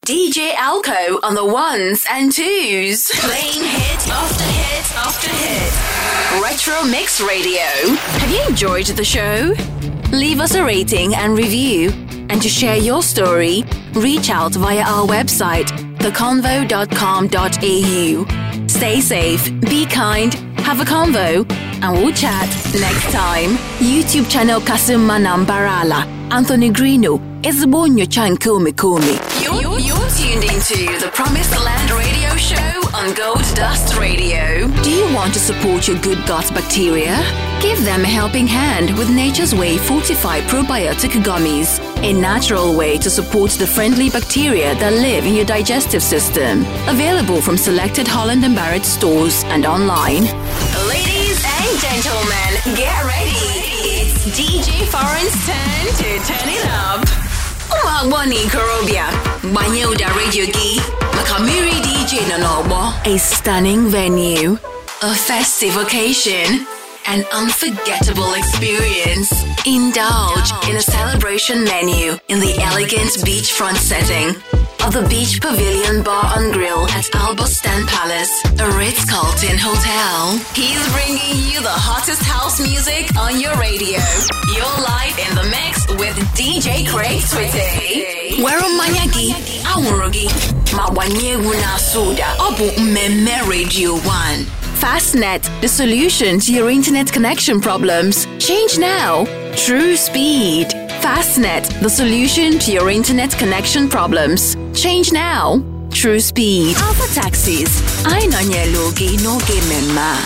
DJ Alco on the ones and twos. Playing hit after hit after hit. Retro Mix Radio. Have you enjoyed the show? Leave us a rating and review. And to share your story, reach out via our website, theconvo.com.au. Stay safe, be kind, have a convo, and we'll chat next time. YouTube channel Kasuma Nambarala, Anthony Grino, Ezebonyo Chan Komi Komi. You're tuned into the Promised Land Radio Show on Gold Dust Radio. Do you want to support your good gut bacteria? Give them a helping hand with Nature's Way Fortified Probiotic Gummies, a natural way to support the friendly bacteria that live in your digestive system. Available from selected Holland & Barrett stores and online. Ladies and gentlemen, get ready. It's DJ Foreign's turn to turn it up. Umagwani Korobia, Banyuda Radio Gi, Makamiri DJ Nanobo. A stunning venue, a festive occasion, an unforgettable experience. Indulge in a celebration menu in the elegant beachfront setting of the Beach Pavilion Bar and Grill at Albostan Palace, a Ritz-Carlton hotel. He's bringing you the hottest house music on your radio. You're live in the mix with DJ Craig Twitty. Wero Manyagi, Awurogi, Mawanye Wuna Soda, Obu Meme Radio 1. Fastnet, the solution to your internet connection problems. Change now. True Speed. Fastnet, the solution to your internet connection problems. Change now. True Speed. Alpha Taxis. I Nanya Logi no Game